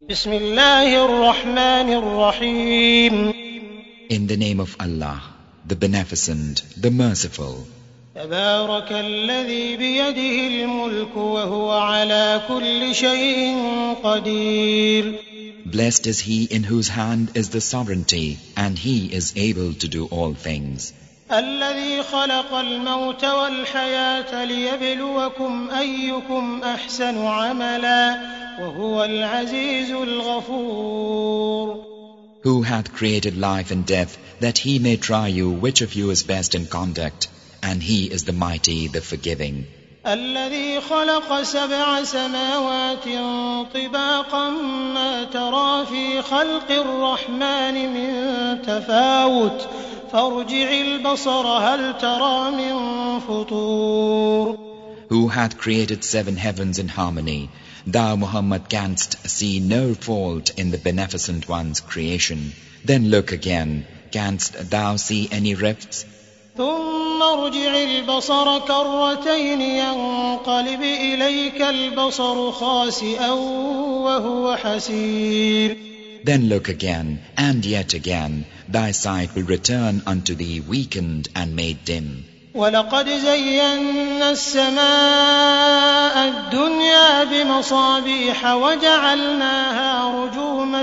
بسم الله الرحمن الرحيم. In the name of Allah, the Beneficent, the Merciful. تبارك الذي بيده الملك وهو على كل شيء قدير. Blessed is he in whose hand is the sovereignty, and he is able to do all things. الذي خلق الموت والحياة ليبلوكم أيكم أحسن عملا وهو العزيز الغفور. Who hath created life and death, that he may try you which of you is best in conduct, and he is the mighty, the forgiving. الذي خلق 7 سماوات طباقا ما ترى في خلق الرحمن من تفاوت فارجع البصر هل ترى من فطور. Who hath created 7 heavens in harmony, thou Muhammad canst see no fault in the Beneficent One's creation. Then look again, canst thou see any rifts? ثم ارجع البصر كرتين ينقلب إليك البصر خاسئا وهو حسير. Then look again, and yet again, thy sight will return unto thee weakened and made dim. ولقد زينا السماء الدنيا بمصابيح وجعلناها رجوما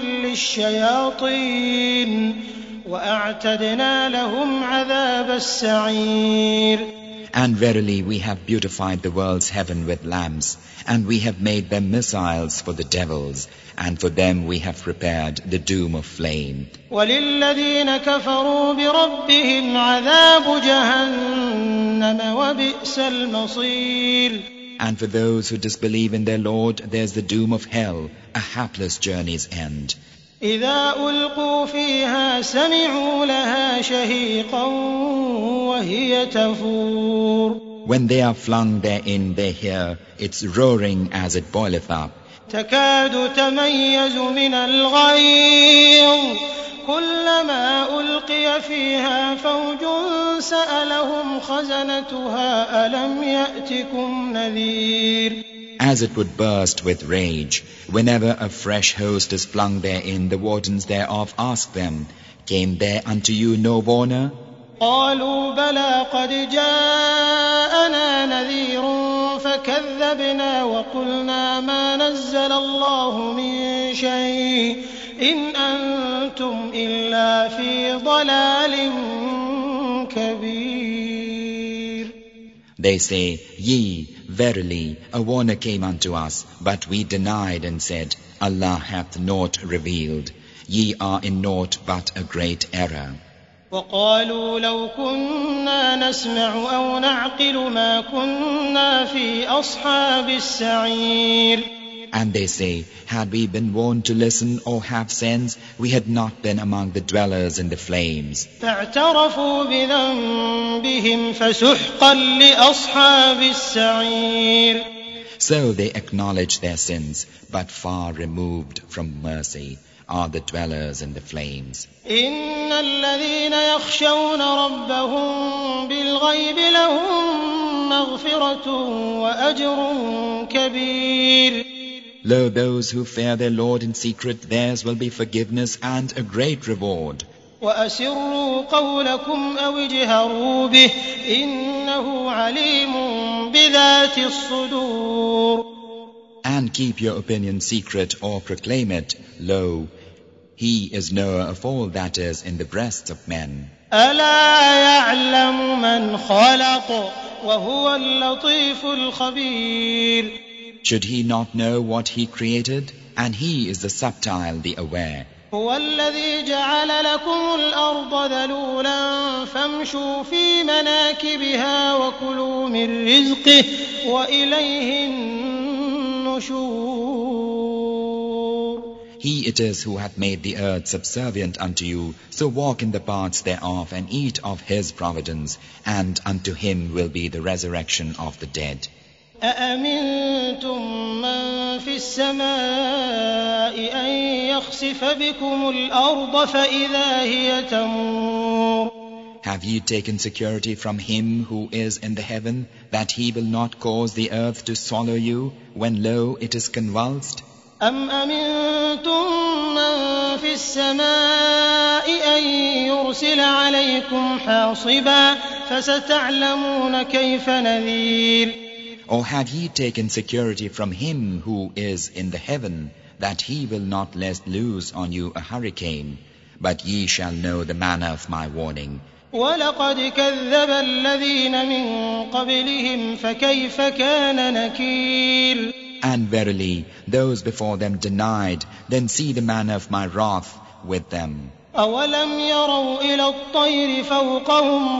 للشياطين وأعتدنا لهم عذاب السعير. And verily we have beautified the world's heaven with lamps, and we have made them missiles for the devils, and for them we have prepared the doom of flame. وَلِلَّذِينَ كَفَرُوا بِرَبِّهِمْ عَذَابُ جَهَنَّمَ وَبِئْسَ الْمَصِيرُ. And for those who disbelieve in their Lord, there's the doom of hell, a hapless journey's end. إِذَا أُلْقُوا فِيهَا سَمِعُوا لَهَا شَهِيقًا وَهِيَ تَفُورُ. When they are flung therein, they hear its roaring as it boileth up. تكاد تميز من الغيظ كلما ألقي فيها فوج سألهم خزنتها ألم يأتكم نذير. As it would burst with rage, whenever a fresh host is flung therein, the wardens thereof ask them, came there unto you no warner? قالوا بلى قد جاءنا نذير فكذبنا وقلنا ما نزل الله من شيء إن أنتم إلا في ضلال كبير. They say, Yea, verily, a warner came unto us, but we denied and said, Allah hath naught revealed. Ye are in naught but a great error. وقالوا لو كنا نسمع أو نعقل ما كنا في أصحاب السعير. And they say, had we been warned to listen or have sense, we had not been among the dwellers in the flames. فاعترفوا بذنبهم فسحقا لأصحاب السعير. So they acknowledge their sins, but far removed from mercy are the dwellers in the flames. إن الذين يخشون ربهم بالغيب لهم مغفرة وأجر كبير. Lo, those who fear their Lord in secret, theirs will be forgiveness and a great reward. وأسروا قولكم أو اجهروا به إنه عليم بذات الصدور. And keep your opinion secret or proclaim it. Lo, He is knower of all that is in the breasts of men. ألا يعلم من خلق وهو اللطيف الخبير. Should he not know what he created? And he is the subtile, the aware. هو الذي جعل لكم الأرض ذلولا فامشوا في مناكبها وكلوا من رزقه وإليه النشور. He it is who hath made the earth subservient unto you, so walk in the paths thereof and eat of his providence, and unto him will be the resurrection of the dead. أأمنتم من في السماء أن يخسف بكم الأرض فإذا هي تمور. Have you taken security from him who is in the heaven, that he will not cause the earth to swallow you, when lo, it is convulsed? أَمْ أَمِنْتُمْ مَنْ فِي السَّمَاءِ أَنْ يُرْسِلَ عَلَيْكُمْ حَاصِبًا فَسَتَعْلَمُونَ كَيْفَ نَذِيرِ. Or have ye taken security from him who is in the heaven, that he will not let loose on you a hurricane? But ye shall know the manner of my warning. وَلَقَدْ كَذَّبَ الَّذِينَ مِنْ قَبْلِهِمْ فَكَيْفَ كَانَ نَكِيرِ. And verily, those before them denied, then see the manner of my wrath with them. أَوَلَمْ يَرَوْا إِلَى الطَّيْرِ فَوْقَهُمْ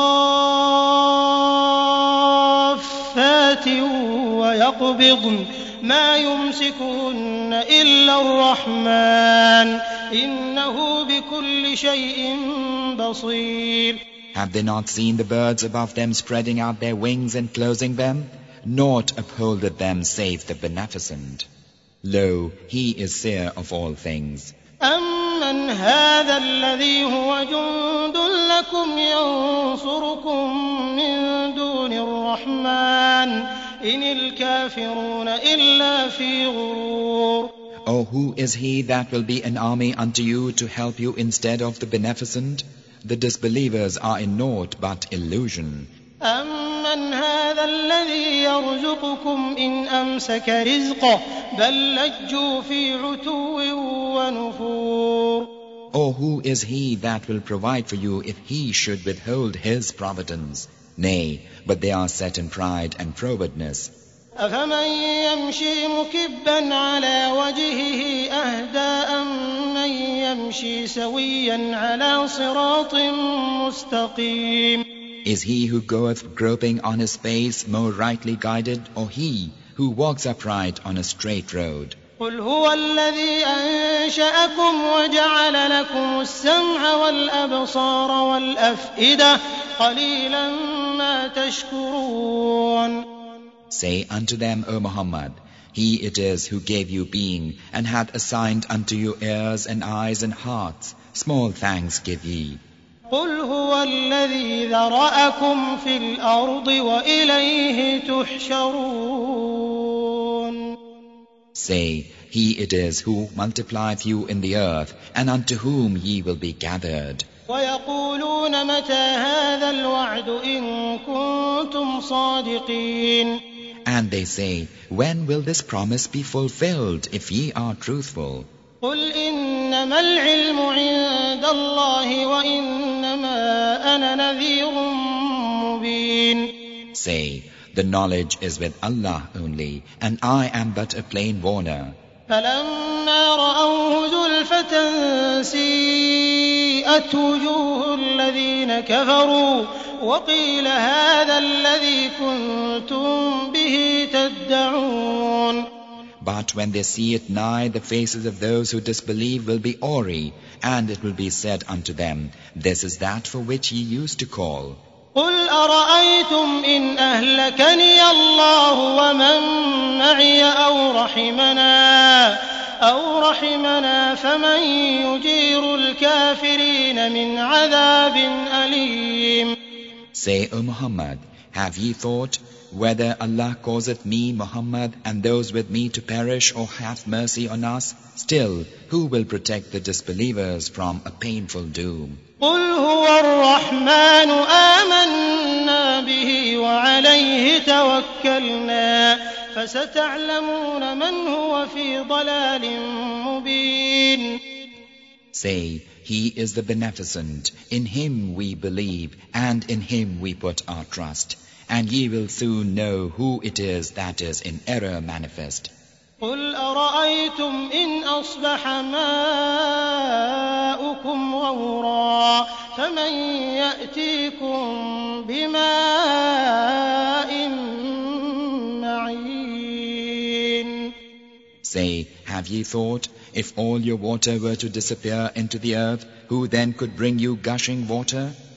صَافَّاتٍ وَيَقْبِضْنَ مَا يُمْسِكُهُنَّ إِلَّا الرَّحْمَنُ إِنَّهُ بِكُلِّ شَيْءٍ بَصِيرٌ. Have they not seen the birds above them spreading out their wings and closing them? Naught upholdeth them save the Beneficent. Lo, he is seer of all things. أَمَّنْ هَذَا الَّذِي هُوَ جُندٌ لَكُمْ يَنصُرُكُم مِّن دُونِ الرَّحْمَنِ إِنِ الْكَافِرُونَ إِلَّا فِي غُرُورٍ. Oh, who is he that will be an army unto you to help you instead of the Beneficent? The disbelievers are in naught but illusion. أَمَّنْ هَذَا الَّذِي يَرْزُقُكُمْ إِنْ أَمْسَكَ رِزْقَهُ بَل لَّجُّوا فِي عُتُوٍّ وَنُفُورٍ. Or who is he that will provide for you if he should withhold his providence? Nay, but they are set in pride and frowardness. أَفَمَن يَمْشِي مُكِبًّا عَلَى وَجْهِهِ أَهْدَىٰ أَمَّن يَمْشِي سَوِيًّا عَلَى صِرَاطٍ مُّسْتَقِيمٍ. Is he who goeth groping on his face more rightly guided, or he who walks upright on a straight road? قُلْ هُوَ الَّذِي أَنشَأَكُمْ وَجَعَلَ لَكُمُ السَّمْعَ وَالْأَبْصَارَ وَالْأَفْئِدَةَ قَلِيلًا مَا تَشْكُرُونَ. Say unto them, O Muhammad, He it is who gave you being, and hath assigned unto you ears and eyes and hearts. Small thanks give ye. قُلْ هُوَ الَّذِي ذَرَأَكُمْ فِي الْأَرْضِ وَإِلَيْهِ تُحْشَرُونَ. Say, He it is who multiplieth you in the earth, and unto whom ye will be gathered. وَيَقُولُونَ مَتَىٰ هَٰذَا الْوَعْدُ إِن كُنتُمْ صَادِقِينَ. And they say, when will this promise be fulfilled, if ye are truthful? قُلْ إِنَّمَا الْعِلْمُ عِندَ اللَّهِ وَإِنَّمَا أَنَا نَذِيرٌ مُّبِينٌ. Say, the knowledge is with Allah only, and I am but a plain warner. فَلَمَّا رَأَوْهُ زُلْفَةً سِيئَتْ وُجُوهُ الَّذِينَ كَفَرُوا وَقِيلَ هَٰذَا الَّذِي كُنتُم بِهِ تَدَّعُونَ. But when they see it nigh, the faces of those who disbelieve will be awry, and it will be said unto them, this is that for which ye used to call. قُلْ أَرَأَيْتُمْ إِنْ أَهْلَكَنِيَ اللَّهُ وَمَن مَّعِيَ أَوْ رَحِمَنَا فَمَن يُجِيرُ الْكَافِرِينَ مِنْ عَذَابٍ أَلِيمٍ. Say, O Muhammad, have ye thought, whether Allah causeth me, Muhammad, and those with me to perish, or hath mercy on us? Still, who will protect the disbelievers from a painful doom? قُلْ هُوَ الرَّحْمَنُ آمَنَّا بِهِ وَعَلَيْهِ تَوَكَّلْنَا فَسَتَعْلَمُونَ مَنْ هُوَ فِي ضَلَالٍ مُّبِينٍ. Say, He is the Beneficent, in Him we believe, and in Him we put our trust. And ye will soon know who it is that is in error manifest. قُلْ أَرَأَيْتُمْ إِنْ أَصْبَحَ مَاؤُكُمْ غَوْرًا فَمَن يَأْتِيكُم بِمَاءٍ مَّعِينٍ. Say, have ye thought, if all your water were to disappear into the earth, who then could bring you gushing water?